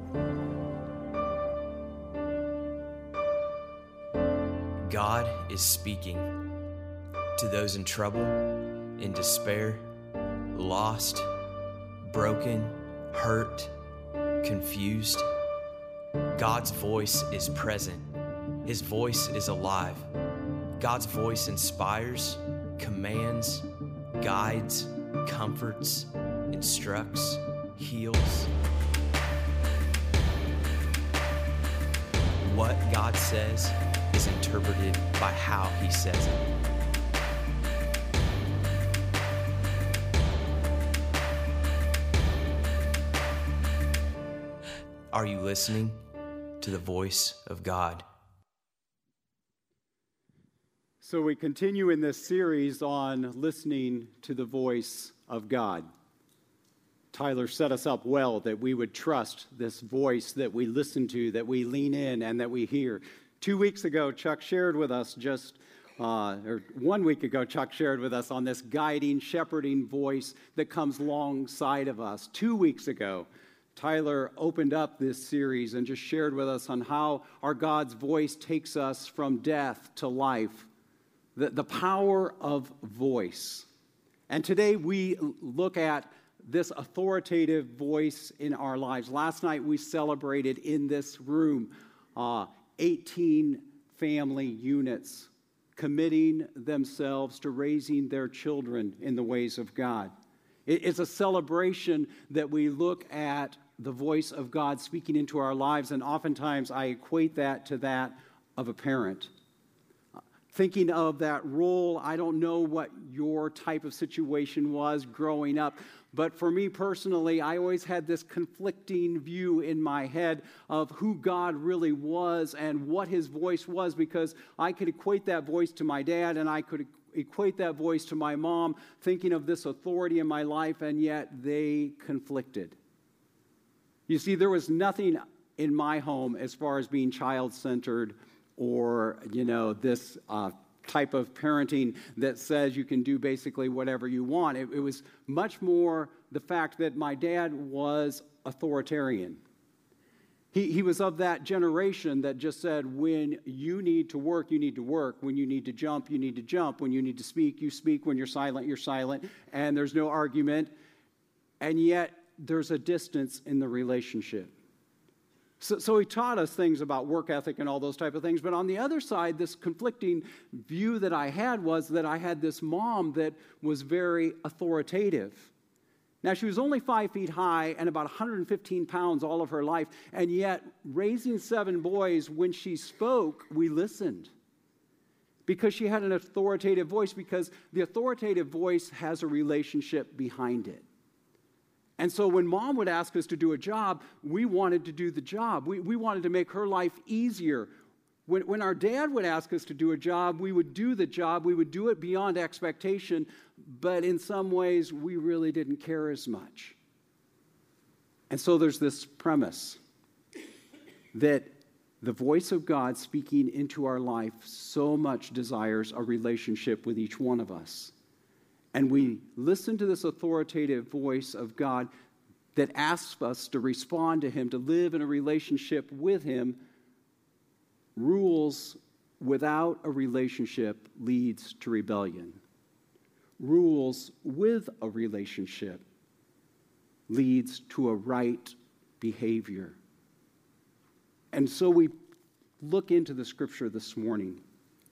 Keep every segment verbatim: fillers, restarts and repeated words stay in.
God is speaking to those in trouble, in despair, lost, broken, hurt, confused. God's voice is present. His voice is alive. God's voice inspires, commands, guides, comforts, instructs, heals. What God says is interpreted by how He says it. Are you listening to the voice of God? So we continue in this series on listening to the voice of God. Tyler set us up well that we would trust this voice that we listen to, that we lean in, and that we hear. Two weeks ago, Chuck shared with us just, uh, or one week ago, Chuck shared with us on this guiding, shepherding voice that comes alongside of us. Two weeks ago, Tyler opened up this series and just shared with us on how our God's voice takes us from death to life, the, the power of voice. And today we look at this authoritative voice in our lives. Last night we celebrated in this room uh, eighteen family units committing themselves to raising their children in the ways of God. It, it's a celebration that we look at the voice of God speaking into our lives, and oftentimes I equate that to that of a parent. Thinking of that role, I don't know what your type of situation was growing up, but for me personally, I always had this conflicting view in my head of who God really was and what His voice was, because I could equate that voice to my dad, and I could equate that voice to my mom, thinking of this authority in my life, and yet they conflicted. You see, there was nothing in my home as far as being child-centered or, you know, this uh, type of parenting that says you can do basically whatever you want. It, it was much more the fact that my dad was authoritarian. He, he was of that generation that just said, when you need to work, you need to work. When you need to jump, you need to jump. When you need to speak, you speak. When you're silent, you're silent. And there's no argument. And yet, there's a distance in the relationship. So, so he taught us things about work ethic and all those type of things. But on the other side, this conflicting view that I had was that I had this mom that was very authoritative. Now, she was only five feet high and about one hundred fifteen pounds all of her life. And yet, raising seven boys, when she spoke, we listened. Because she had an authoritative voice, because the authoritative voice has a relationship behind it. And so when Mom would ask us to do a job, we wanted to do the job. We, we wanted to make her life easier. When, when our dad would ask us to do a job, we would do the job. We would do it beyond expectation, but in some ways, we really didn't care as much. And so there's this premise that the voice of God speaking into our life so much desires a relationship with each one of us. And we listen to this authoritative voice of God that asks us to respond to Him, to live in a relationship with Him. Rules without a relationship leads to rebellion. Rules with a relationship leads to a right behavior. And so we look into the Scripture this morning.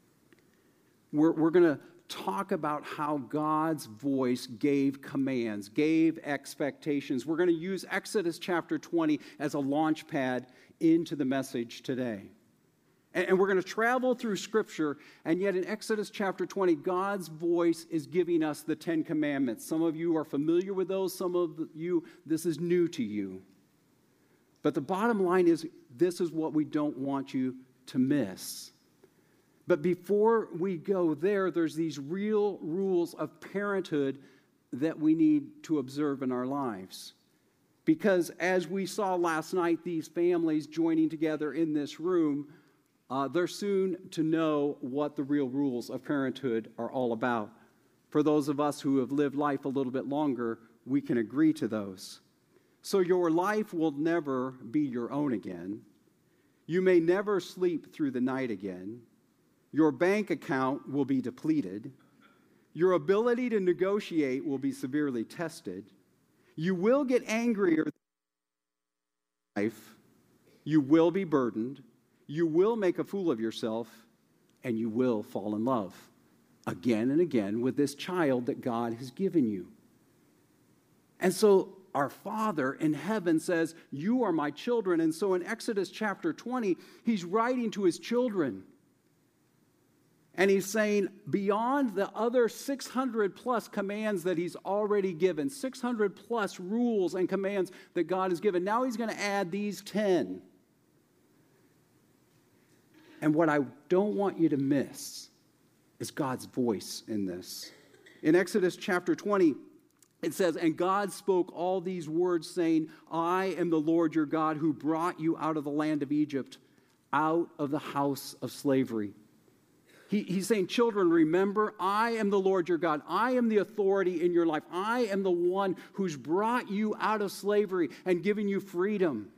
We're, we're going to talk about how God's voice gave commands, gave expectations. We're going to use Exodus chapter twenty as a launch pad into the message today. And, and we're going to travel through Scripture, and yet in Exodus chapter twenty, God's voice is giving us the Ten Commandments. Some of you are familiar with those. Some of you, this is new to you. But the bottom line is, this is what we don't want you to miss. But before we go there, there's these real rules of parenthood that we need to observe in our lives. Because as we saw last night, these families joining together in this room, uh, they're soon to know what the real rules of parenthood are all about. For those of us who have lived life a little bit longer, we can agree to those. So your life will never be your own again. You may never sleep through the night again. Your bank account will be depleted. Your ability to negotiate will be severely tested. You will get angrier than life. You will be burdened. You will make a fool of yourself, and you will fall in love again and again with this child that God has given you. And so our Father in heaven says, you are my children. And so in Exodus chapter twenty, he's writing to his children. And he's saying, beyond the other six hundred plus commands that he's already given, six hundred plus rules and commands that God has given, now he's going to add these ten. And what I don't want you to miss is God's voice in this. In Exodus chapter twenty, it says, and God spoke all these words, saying, I am the Lord your God who brought you out of the land of Egypt, out of the house of slavery. He, he's saying, children, remember, I am the Lord your God. I am the authority in your life. I am the one who's brought you out of slavery and given you freedom.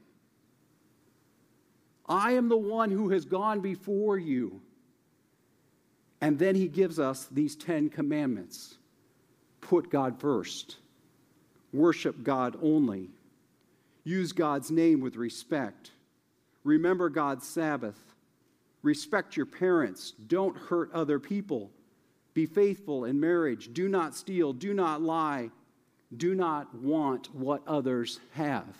I am the one who has gone before you. And then he gives us these Ten Commandments. Put God first. Worship God only. Use God's name with respect. Remember God's Sabbath. Respect your parents. Don't hurt other people. Be faithful in marriage. Do not steal. Do not lie. Do not want what others have.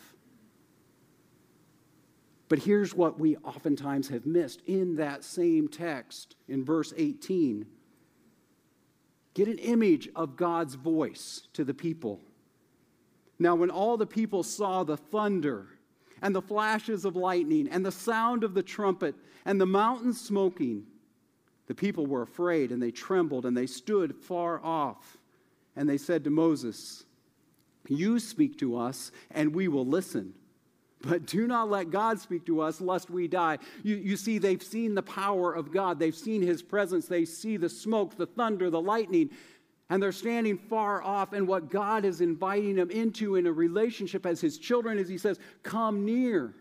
But here's what we oftentimes have missed in that same text in verse eighteen. Get an image of God's voice to the people. Now, when all the people saw the thunder and the flashes of lightning and the sound of the trumpet and the mountain smoking, the people were afraid and they trembled and they stood far off. And they said to Moses, you speak to us and we will listen. But do not let God speak to us, lest we die. You, you see, they've seen the power of God. They've seen his presence. They see the smoke, the thunder, the lightning. And they're standing far off. And what God is inviting them into in a relationship as his children is he says, come near.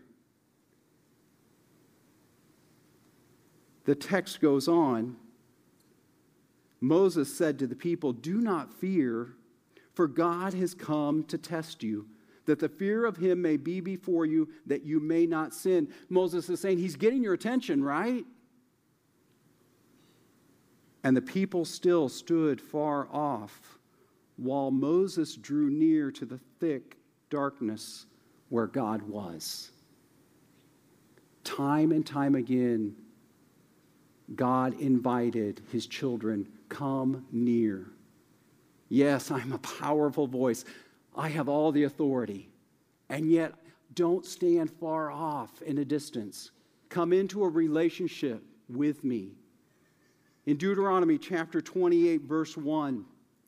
The text goes on. Moses said to the people, do not fear, for God has come to test you, that the fear of him may be before you, that you may not sin. Moses is saying, he's getting your attention, right? And the people still stood far off, while Moses drew near to the thick darkness where God was. Time and time again, God invited his children, come near. Yes, I'm a powerful voice. I have all the authority, and yet don't stand far off in a distance. Come into a relationship with me. In Deuteronomy chapter twenty-eight, verse one,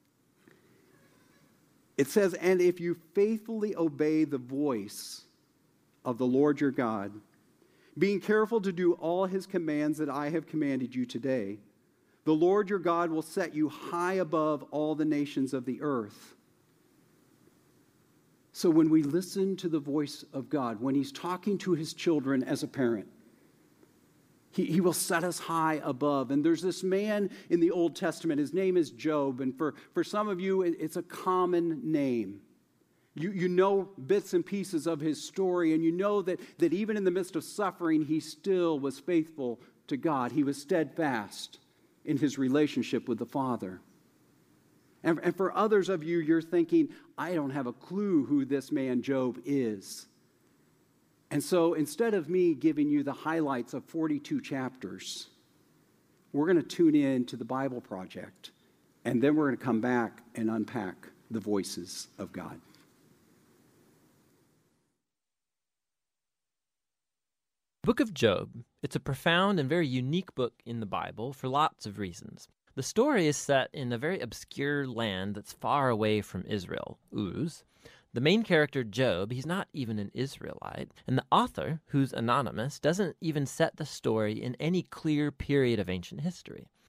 it says, and if you faithfully obey the voice of the Lord your God, being careful to do all his commands that I have commanded you today, the Lord your God will set you high above all the nations of the earth. So when we listen to the voice of God, when he's talking to his children as a parent, he, he will set us high above. And there's this man in the Old Testament, his name is Job, and for, for some of you, it, it's a common name. You, you know bits and pieces of his story, and you know that, that even in the midst of suffering, he still was faithful to God. He was steadfast in his relationship with the Father. And, and for others of you, you're thinking, I don't have a clue who this man Job is. And so instead of me giving you the highlights of forty-two chapters, we're going to tune in to the Bible Project, and then we're going to come back and unpack the voices of God. Book of Job. It's a profound and very unique book in the Bible for lots of reasons. The story is set in a very obscure land that's far away from Israel, Uz. The main character, Job, he's not even an Israelite, and the author, who's anonymous, doesn't even set the story in any clear period of ancient history.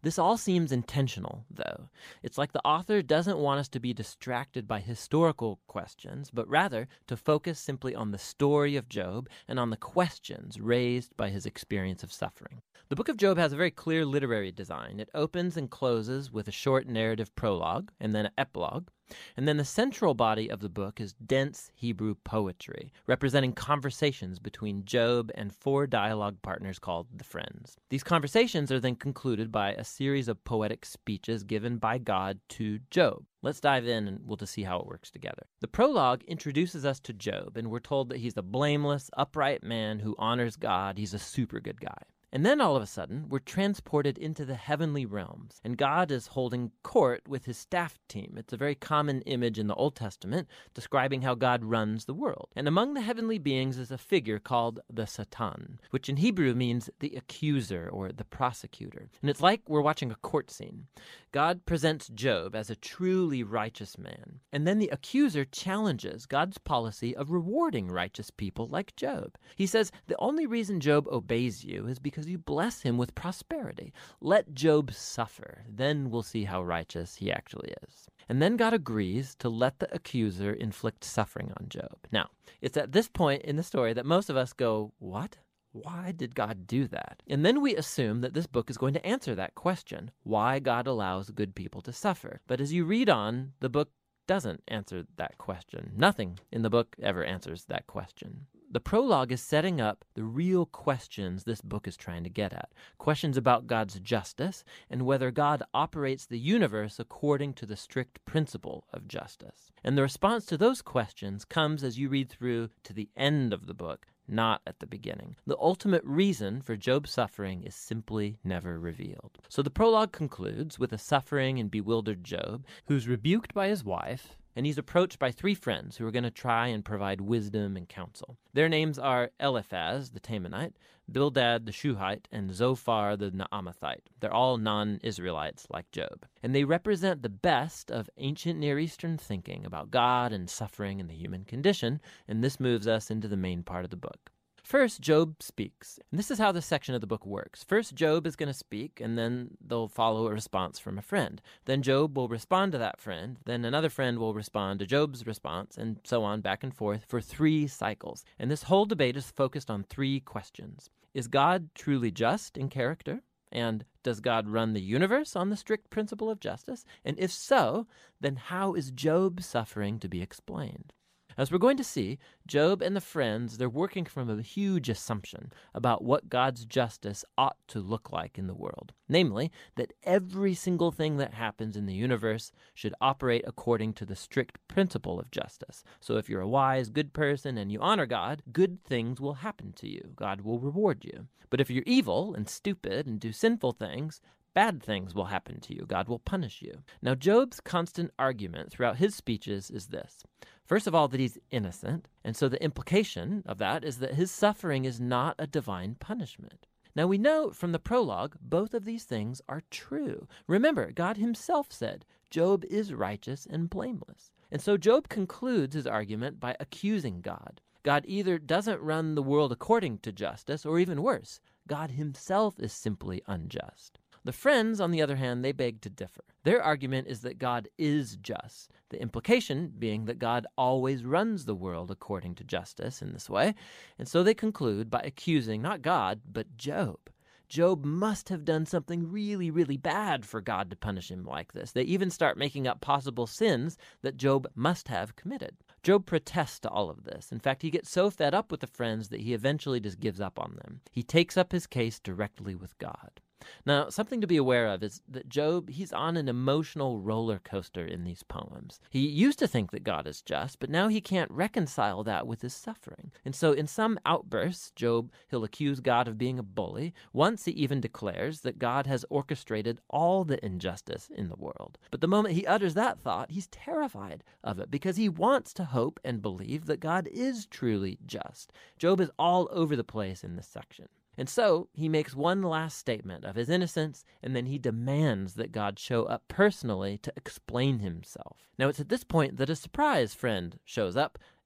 This all seems intentional, though. It's like the author doesn't want us to be distracted by historical questions, but rather to focus simply on the story of Job and on the questions raised by his experience of suffering. The book of Job has a very clear literary design. It opens and closes with a short narrative prologue and then an epilogue. And then the central body of the book is dense Hebrew poetry, representing conversations between Job and four dialogue partners called the Friends. These conversations are then concluded by a series of poetic speeches given by God to Job. Let's dive in and we'll just see how it works together. The prologue introduces us to Job, and we're told that he's a blameless, upright man who honors God. He's a super good guy. And then all of a sudden, we're transported into the heavenly realms, and God is holding court with his staff team. It's a very common image in the Old Testament describing how God runs the world. And among the heavenly beings is a figure called the Satan, which in Hebrew means the accuser or the prosecutor. And it's like we're watching a court scene. God presents Job as a truly righteous man, and then the accuser challenges God's policy of rewarding righteous people like Job. He says, the only reason Job obeys you is because you bless him with prosperity. Let Job suffer, then we'll see how righteous he actually is. And then God agrees to let the accuser inflict suffering on Job. Now, it's at this point in the story that most of us go, what? Why did God do that? And then we assume that this book is going to answer that question, why God allows good people to suffer. But as you read on, the book doesn't answer that question. Nothing in the book ever answers that question. The prologue is setting up the real questions this book is trying to get at. Questions about God's justice and whether God operates the universe according to the strict principle of justice. And the response to those questions comes as you read through to the end of the book, not at the beginning. The ultimate reason for Job's suffering is simply never revealed. So the prologue concludes with a suffering and bewildered Job who's rebuked by his wife, and he's approached by three friends who are going to try and provide wisdom and counsel. Their names are Eliphaz, the Temanite, Bildad, the Shuhite, and Zophar, the Naamathite. They're all non-Israelites like Job. And they represent the best of ancient Near Eastern thinking about God and suffering and the human condition, and this moves us into the main part of the book. First, Job speaks. And this is how this section of the book works. First, Job is going to speak, and then they'll follow a response from a friend. Then Job will respond to that friend. Then another friend will respond to Job's response, and so on back and forth for three cycles. And this whole debate is focused on three questions. Is God truly just in character? And does God run the universe on the strict principle of justice? And if so, then how is Job's suffering to be explained? As we're going to see, Job and the friends, they're working from a huge assumption about what God's justice ought to look like in the world. Namely, that every single thing that happens in the universe should operate according to the strict principle of justice. So if you're a wise, good person and you honor God, good things will happen to you. God will reward you. But if you're evil and stupid and do sinful things, bad things will happen to you. God will punish you. Now, Job's constant argument throughout his speeches is this. First of all, that he's innocent, and so the implication of that is that his suffering is not a divine punishment. Now, we know from the prologue, both of these things are true. Remember, God himself said, Job is righteous and blameless. And so Job concludes his argument by accusing God. God either doesn't run the world according to justice, or even worse, God himself is simply unjust. The friends, on the other hand, they beg to differ. Their argument is that God is just, the implication being that God always runs the world according to justice in this way, and so they conclude by accusing not God, but Job. Job must have done something really, really bad for God to punish him like this. They even start making up possible sins that Job must have committed. Job protests to all of this. In fact, he gets so fed up with the friends that he eventually just gives up on them. He takes up his case directly with God. Now, something to be aware of is that Job, he's on an emotional roller coaster in these poems. He used to think that God is just, but now he can't reconcile that with his suffering. And so in some outbursts, Job, he'll accuse God of being a bully. Once he even declares that God has orchestrated all the injustice in the world. But the moment he utters that thought, he's terrified of it because he wants to hope and believe that God is truly just. Job is all over the place in this section. And so he makes one last statement of his innocence, and then he demands that God show up personally to explain himself. Now, it's at this point that a surprise friend shows up,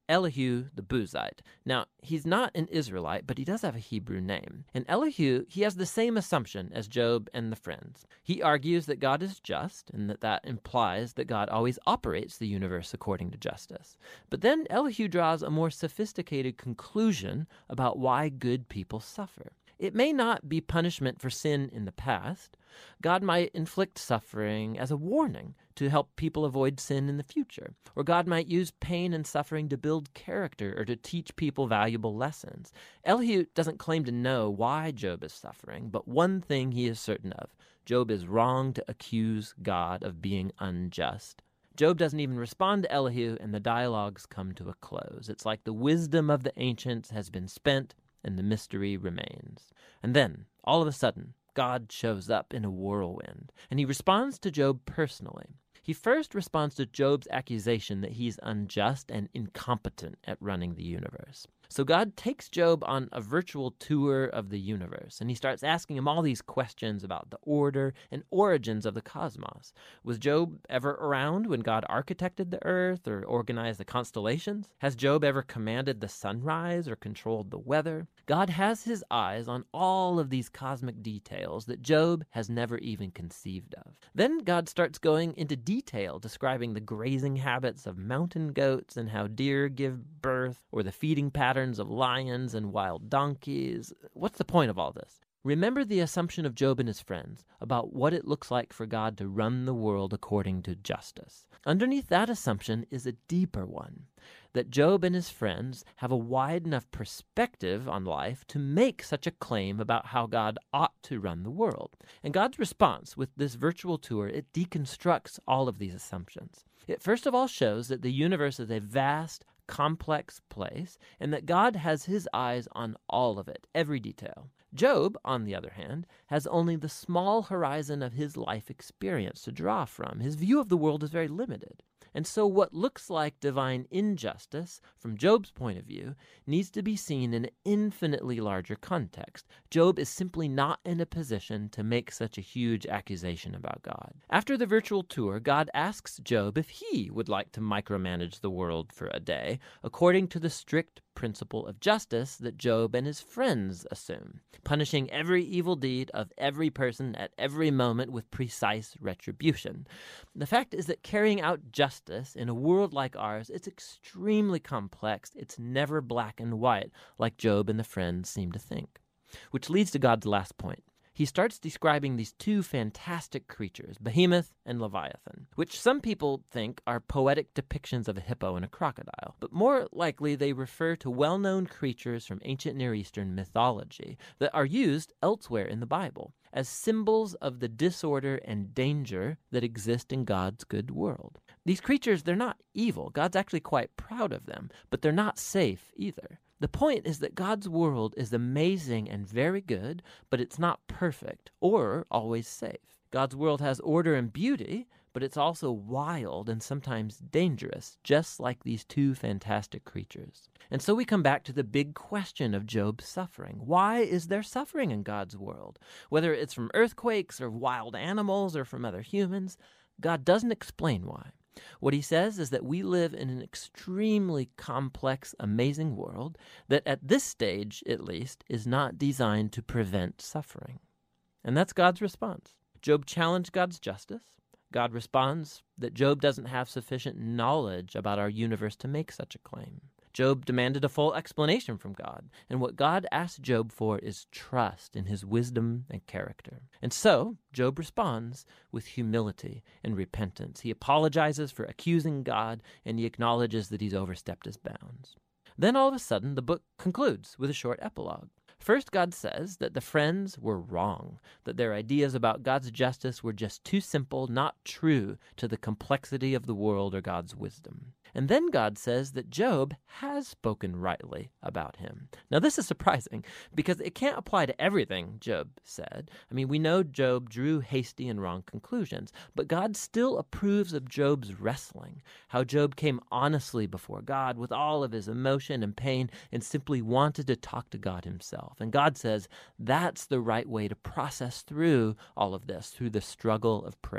Elihu the Buzite. Now, he's not an Israelite, but he does have a Hebrew name. And Elihu, he has the same assumption as Job and the friends. He argues that God is just, and that that implies that God always operates the universe according to justice. But then Elihu draws a more sophisticated conclusion about why good people suffer. It may not be punishment for sin in the past. God might inflict suffering as a warning to help people avoid sin in the future. Or God might use pain and suffering to build character or to teach people valuable lessons. Elihu doesn't claim to know why Job is suffering, but one thing he is certain of: Job is wrong to accuse God of being unjust. Job doesn't even respond to Elihu, and the dialogues come to a close. It's like the wisdom of the ancients has been spent, and the mystery remains. And then, all of a sudden, God shows up in a whirlwind, and he responds to Job personally. He first responds to Job's accusation that he's unjust and incompetent at running the universe. So God takes Job on a virtual tour of the universe, and he starts asking him all these questions about the order and origins of the cosmos. Was Job ever around when God architected the earth or organized the constellations? Has Job ever commanded the sunrise or controlled the weather? God has his eyes on all of these cosmic details that Job has never even conceived of. Then God starts going into detail describing the grazing habits of mountain goats and how deer give birth, or the feeding patterns of lions and wild donkeys. What's the point of all this? Remember the assumption of Job and his friends about what it looks like for God to run the world according to justice. Underneath that assumption is a deeper one, that Job and his friends have a wide enough perspective on life to make such a claim about how God ought to run the world. And God's response with this virtual tour, it deconstructs all of these assumptions. It first of all shows that the universe is a vast, complex place, and that God has his eyes on all of it, every detail. Job, on the other hand, has only the small horizon of his life experience to draw from. His view of the world is very limited. And so what looks like divine injustice, from Job's point of view, needs to be seen in an infinitely larger context. Job is simply not in a position to make such a huge accusation about God. After the virtual tour, God asks Job if he would like to micromanage the world for a day, according to the strict principle of justice that Job and his friends assume, punishing every evil deed of every person at every moment with precise retribution. The fact is that carrying out justice in a world like ours, it's extremely complex. It's never black and white, like Job and the friends seem to think. Which leads to God's last point. He starts describing these two fantastic creatures, Behemoth and Leviathan, which some people think are poetic depictions of a hippo and a crocodile. But more likely, they refer to well-known creatures from ancient Near Eastern mythology that are used elsewhere in the Bible as symbols of the disorder and danger that exist in God's good world. These creatures, they're not evil. God's actually quite proud of them, but they're not safe either. The point is that God's world is amazing and very good, but it's not perfect or always safe. God's world has order and beauty, but it's also wild and sometimes dangerous, just like these two fantastic creatures. And so we come back to the big question of Job's suffering. Why is there suffering in God's world? Whether it's from earthquakes or wild animals or from other humans, God doesn't explain why. What he says is that we live in an extremely complex, amazing world that at this stage, at least, is not designed to prevent suffering. And that's God's response. Job challenged God's justice. God responds that Job doesn't have sufficient knowledge about our universe to make such a claim. Job demanded a full explanation from God, and what God asked Job for is trust in his wisdom and character. And so, Job responds with humility and repentance. He apologizes for accusing God, and he acknowledges that he's overstepped his bounds. Then all of a sudden, the book concludes with a short epilogue. First, God says that the friends were wrong, that their ideas about God's justice were just too simple, not true to the complexity of the world or God's wisdom. And then God says that Job has spoken rightly about him. Now, this is surprising because it can't apply to everything Job said. I mean, we know Job drew hasty and wrong conclusions, but God still approves of Job's wrestling, how Job came honestly before God with all of his emotion and pain and simply wanted to talk to God himself. And God says that's the right way to process through all of this, through the struggle of prayer.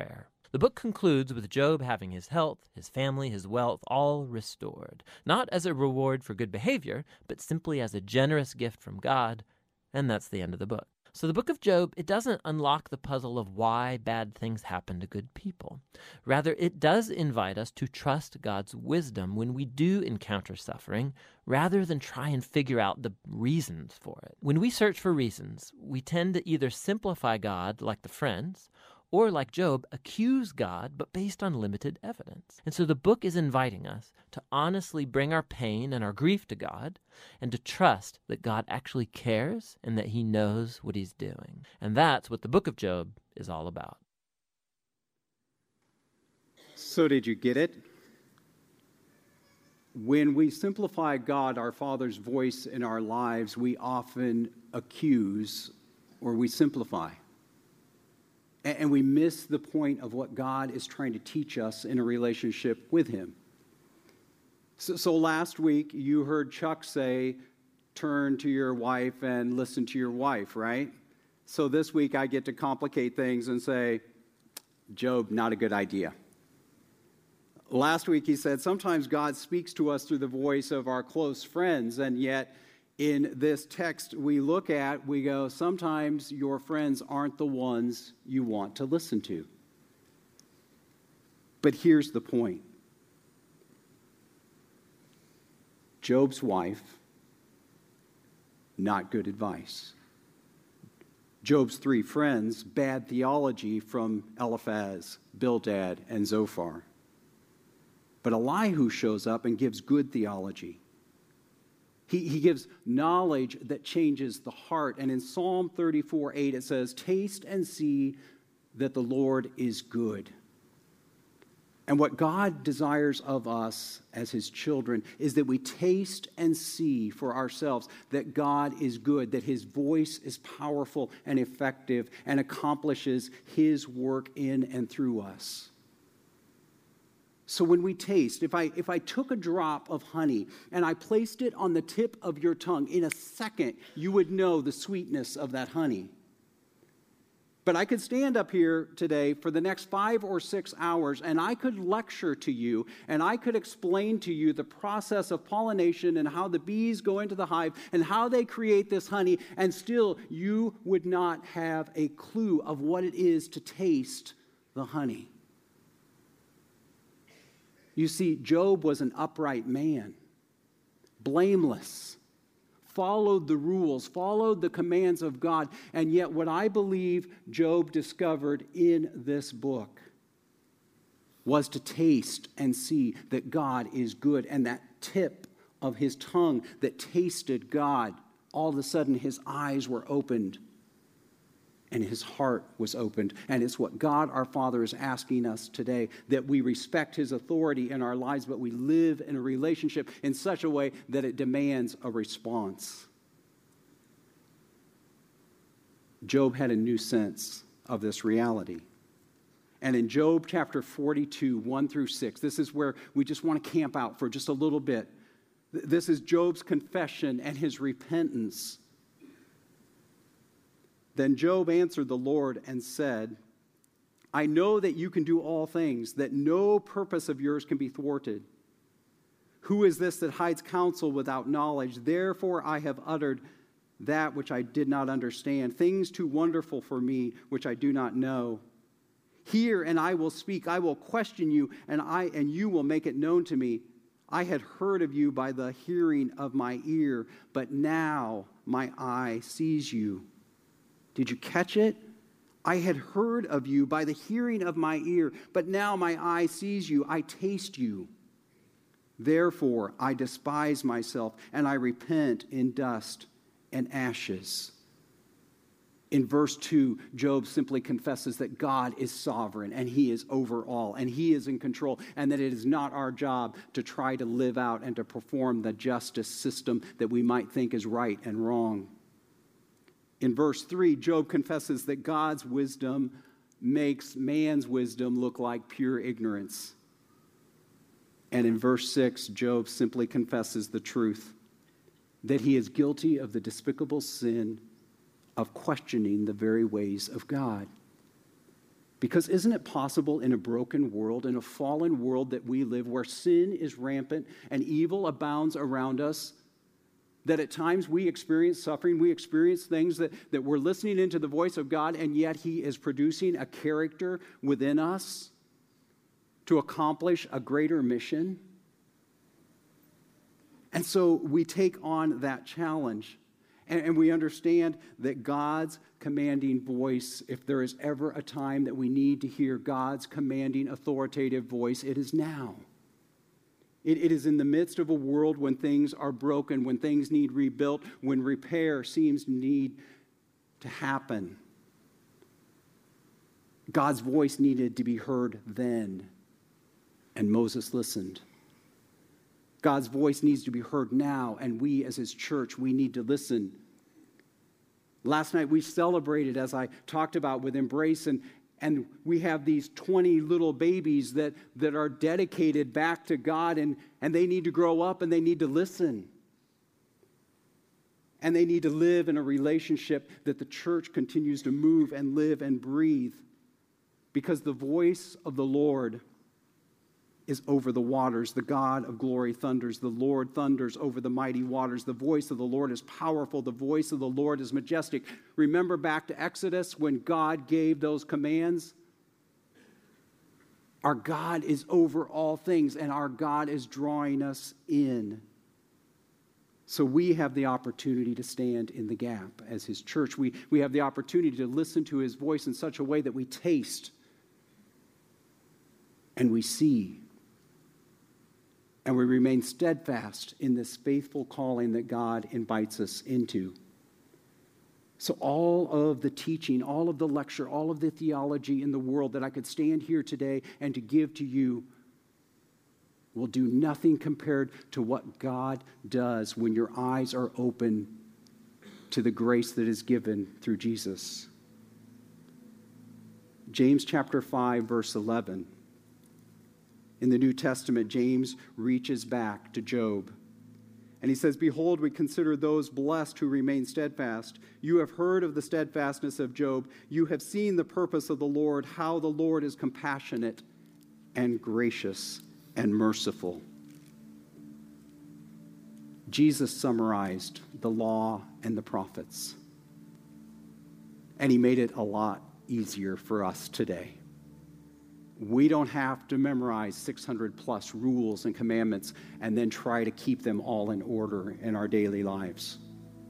The book concludes with Job having his health, his family, his wealth all restored, not as a reward for good behavior, but simply as a generous gift from God, and that's the end of the book. So the book of Job, it doesn't unlock the puzzle of why bad things happen to good people. Rather, it does invite us to trust God's wisdom when we do encounter suffering, rather than try and figure out the reasons for it. When we search for reasons, we tend to either simplify God like the friends, or like Job, accuse God, but based on limited evidence. And so the book is inviting us to honestly bring our pain and our grief to God, and to trust that God actually cares and that he knows what he's doing. And that's what the book of Job is all about. So did you get it? When we simplify God, our Father's voice in our lives, we often accuse or we simplify. And we miss the point of what God is trying to teach us in a relationship with him. So, so last week, you heard Chuck say, turn to your wife and listen to your wife, right? So this week, I get to complicate things and say, Job, not a good idea. Last week, he said, sometimes God speaks to us through the voice of our close friends, and yet in this text we look at, we go, sometimes your friends aren't the ones you want to listen to. But here's the point. Job's wife, not good advice. Job's three friends, bad theology from Eliphaz, Bildad, and Zophar. But Elihu shows up and gives good theology. He, he gives knowledge that changes the heart. And in Psalm thirty-four eight, it says, taste and see that the Lord is good. And what God desires of us as his children is that we taste and see for ourselves that God is good, that his voice is powerful and effective and accomplishes his work in and through us. So when we taste, if I if I took a drop of honey and I placed it on the tip of your tongue, in a second you would know the sweetness of that honey. But I could stand up here today for the next five or six hours and I could lecture to you and I could explain to you the process of pollination and how the bees go into the hive and how they create this honey, and still you would not have a clue of what it is to taste the honey. You see, Job was an upright man, blameless, followed the rules, followed the commands of God. And yet what I believe Job discovered in this book was to taste and see that God is good. And that tip of his tongue that tasted God, all of a sudden his eyes were opened and his heart was opened. And it's what God our Father is asking us today, that we respect his authority in our lives, but we live in a relationship in such a way that it demands a response. Job had a new sense of this reality. And in Job chapter forty-two, one through six, this is where we just want to camp out for just a little bit. This is Job's confession and his repentance. Then Job answered the Lord and said, I know that you can do all things, that no purpose of yours can be thwarted. Who is this that hides counsel without knowledge? Therefore I have uttered that which I did not understand, things too wonderful for me, which I do not know. Hear, and I will speak. I will question you, and I and you will make it known to me. I had heard of you by the hearing of my ear, but now my eye sees you. Did you catch it? I had heard of you by the hearing of my ear, but now my eye sees you. I taste you. Therefore, I despise myself, and I repent in dust and ashes. In verse two, Job simply confesses that God is sovereign, and he is over all, and he is in control, and that it is not our job to try to live out and to perform the justice system that we might think is right and wrong. In verse three, Job confesses that God's wisdom makes man's wisdom look like pure ignorance. And in verse six, Job simply confesses the truth, that he is guilty of the despicable sin of questioning the very ways of God. Because isn't it possible in a broken world, in a fallen world that we live, where sin is rampant and evil abounds around us, that at times we experience suffering, we experience things that, that we're listening into the voice of God, and yet he is producing a character within us to accomplish a greater mission? And so we take on that challenge, and, and we understand that God's commanding voice, if there is ever a time that we need to hear God's commanding authoritative voice, it is now. It, it is in the midst of a world when things are broken, when things need rebuilt, when repair seems to need to happen. God's voice needed to be heard then, and Moses listened. God's voice needs to be heard now, and we as his church, we need to listen. Last night we celebrated, as I talked about with Embrace, and, and we have these twenty little babies that, that are dedicated back to God, and, and they need to grow up and they need to listen. And they need to live in a relationship that the church continues to move and live and breathe, because the voice of the Lord is over the waters. The God of glory thunders. The Lord thunders over the mighty waters. The voice of the Lord is powerful. The voice of the Lord is majestic. Remember back to Exodus when God gave those commands? Our God is over all things, and our God is drawing us in. So we have the opportunity to stand in the gap as his church. We, we have the opportunity to listen to his voice in such a way that we taste and we see. And we remain steadfast in this faithful calling that God invites us into. So all of the teaching, all of the lecture, all of the theology in the world that I could stand here today and to give to you will do nothing compared to what God does when your eyes are open to the grace that is given through Jesus. James chapter five, verse eleven. In the New Testament, James reaches back to Job. And he says, "Behold, we consider those blessed who remain steadfast. You have heard of the steadfastness of Job. You have seen the purpose of the Lord, how the Lord is compassionate and gracious and merciful." Jesus summarized the law and the prophets. And he made it a lot easier for us today. We don't have to memorize six hundred plus rules and commandments and then try to keep them all in order in our daily lives.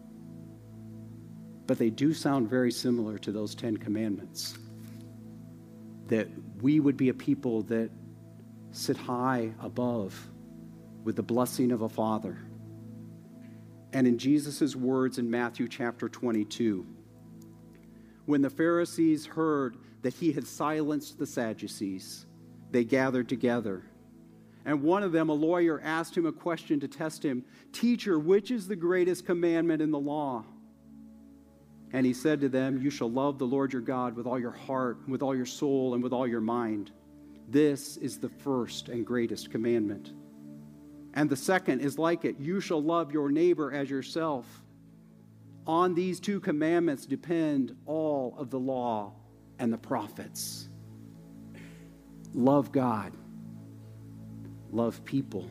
But they do sound very similar to those Ten Commandments. That we would be a people that sit high above with the blessing of a Father. And in Jesus' words in Matthew chapter twenty-two, when the Pharisees heard that he had silenced the Sadducees, they gathered together. And one of them, a lawyer, asked him a question to test him. "Teacher, which is the greatest commandment in the law?" And he said to them, "You shall love the Lord your God with all your heart, with all your soul, and with all your mind. This is the first and greatest commandment. And the second is like it. You shall love your neighbor as yourself. On these two commandments depend all of the law and the prophets." Love God. Love people.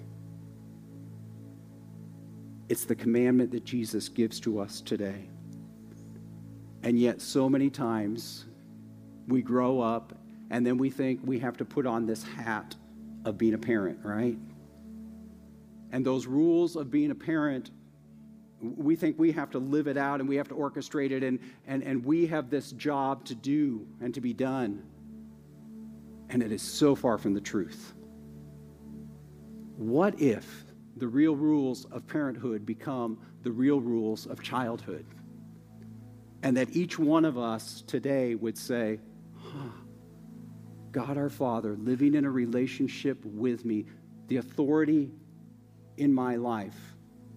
It's the commandment that Jesus gives to us today. And yet so many times we grow up and then we think we have to put on this hat of being a parent, right? And those rules of being a parent, we think we have to live it out and we have to orchestrate it, and, and, and we have this job to do and to be done. And it is so far from the truth. What if the real rules of parenthood become the real rules of childhood? And that each one of us today would say, huh, God our Father, living in a relationship with me, the authority in my life.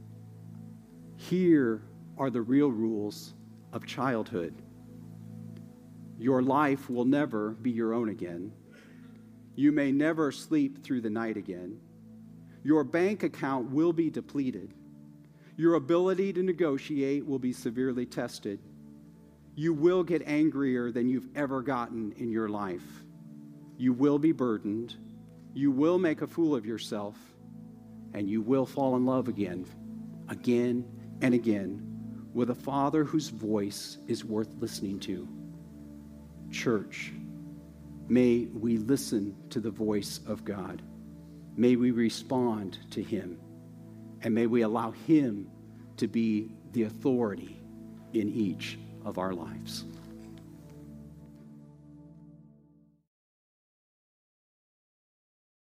Here are the real rules of childhood. Your life will never be your own again. You may never sleep through the night again. Your bank account will be depleted. Your ability to negotiate will be severely tested. You will get angrier than you've ever gotten in your life. You will be burdened. You will make a fool of yourself. And you will fall in love again, again and again, with a Father whose voice is worth listening to. Church, may we listen to the voice of God. May we respond to him. And may we allow him to be the authority in each of our lives.